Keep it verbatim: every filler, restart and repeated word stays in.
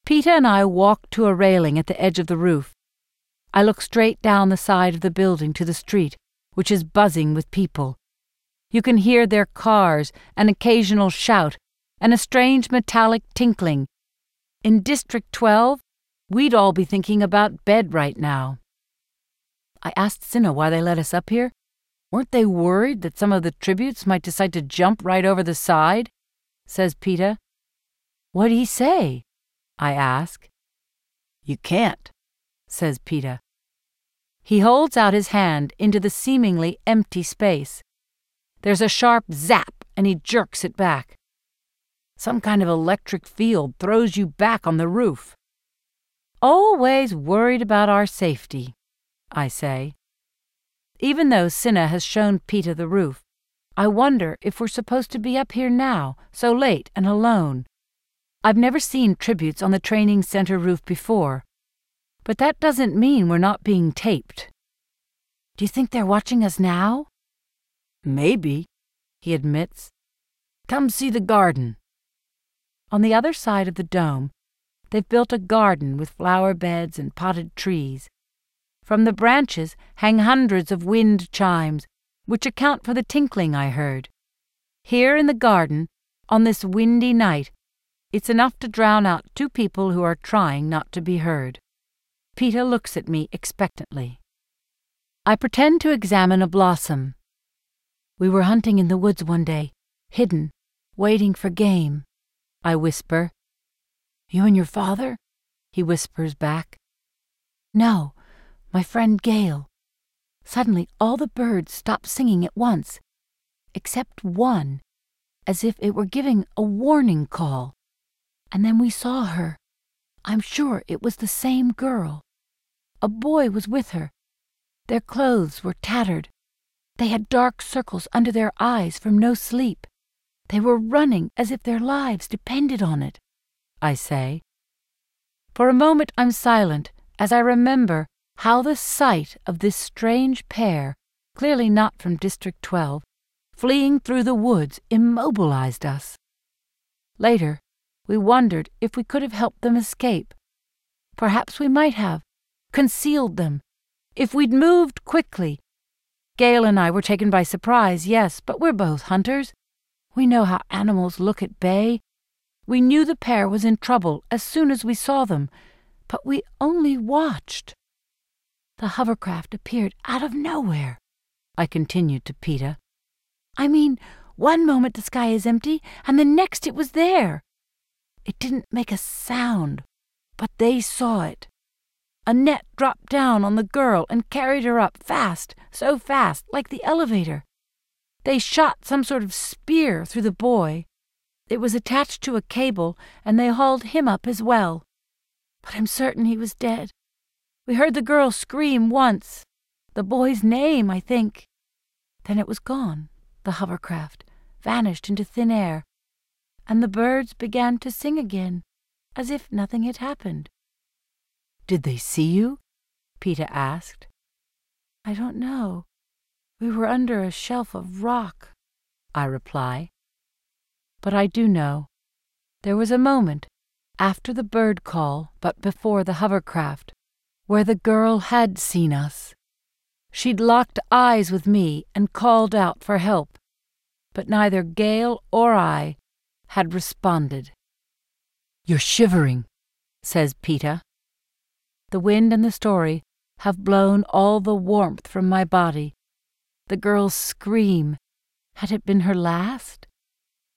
Peeta and I walk to a railing at the edge of the roof. I look straight down the side of the building to the street, which is buzzing with people. You can hear their cars, an occasional shout, and a strange metallic tinkling. In District twelve, we'd all be thinking about bed right now. I asked Cinna why they let us up here. Weren't they worried that some of the tributes might decide to jump right over the side? Says Peeta. What'd he say? I ask. You can't, says Peeta. He holds out his hand into the seemingly empty space. There's a sharp zap, and he jerks it back. Some kind of electric field throws you back on the roof. Always worried about our safety, I say. Even though Cinna has shown Peeta the roof, I wonder if we're supposed to be up here now, so late and alone. I've never seen tributes on the training center roof before, but that doesn't mean we're not being taped. Do you think they're watching us now? Maybe, he admits. Come see the garden. On the other side of the dome, they've built a garden with flower beds and potted trees. From the branches hang hundreds of wind chimes, which account for the tinkling I heard. Here in the garden, on this windy night, it's enough to drown out two people who are trying not to be heard. Peeta looks at me expectantly. I pretend to examine a blossom. We were hunting in the woods one day, hidden, waiting for game, I whisper. You and your father? He whispers back. No, my friend Gale. Suddenly all the birds stopped singing at once, except one, as if it were giving a warning call. And then we saw her. I'm sure it was the same girl. A boy was with her. Their clothes were tattered. They had dark circles under their eyes from no sleep. They were running as if their lives depended on it, I say. For a moment I'm silent as I remember how the sight of this strange pair, clearly not from District twelve, fleeing through the woods immobilized us. Later, we wondered if we could have helped them escape. Perhaps we might have, concealed them, if we'd moved quickly. Gale and I were taken by surprise, yes, but we're both hunters. We know how animals look at bay. We knew the pair was in trouble as soon as we saw them, but we only watched. The hovercraft appeared out of nowhere, I continued to Peeta. I mean, one moment the sky is empty, and the next it was there. It didn't make a sound, but they saw it. A net dropped down on the girl and carried her up fast, so fast, like the elevator. They shot some sort of spear through the boy. It was attached to a cable, and they hauled him up as well. But I'm certain he was dead. We heard the girl scream once. The boy's name, I think. Then it was gone, the hovercraft, vanished into thin air, and the birds began to sing again, as if nothing had happened. Did they see you? Peeta asked. I don't know. We were under a shelf of rock, I reply. But I do know. There was a moment, after the bird call but before the hovercraft, where the girl had seen us. She'd locked eyes with me and called out for help, but neither Gale or I had responded. You're shivering, says Peeta. The wind and the story have blown all the warmth from my body. The girl's scream, had it been her last?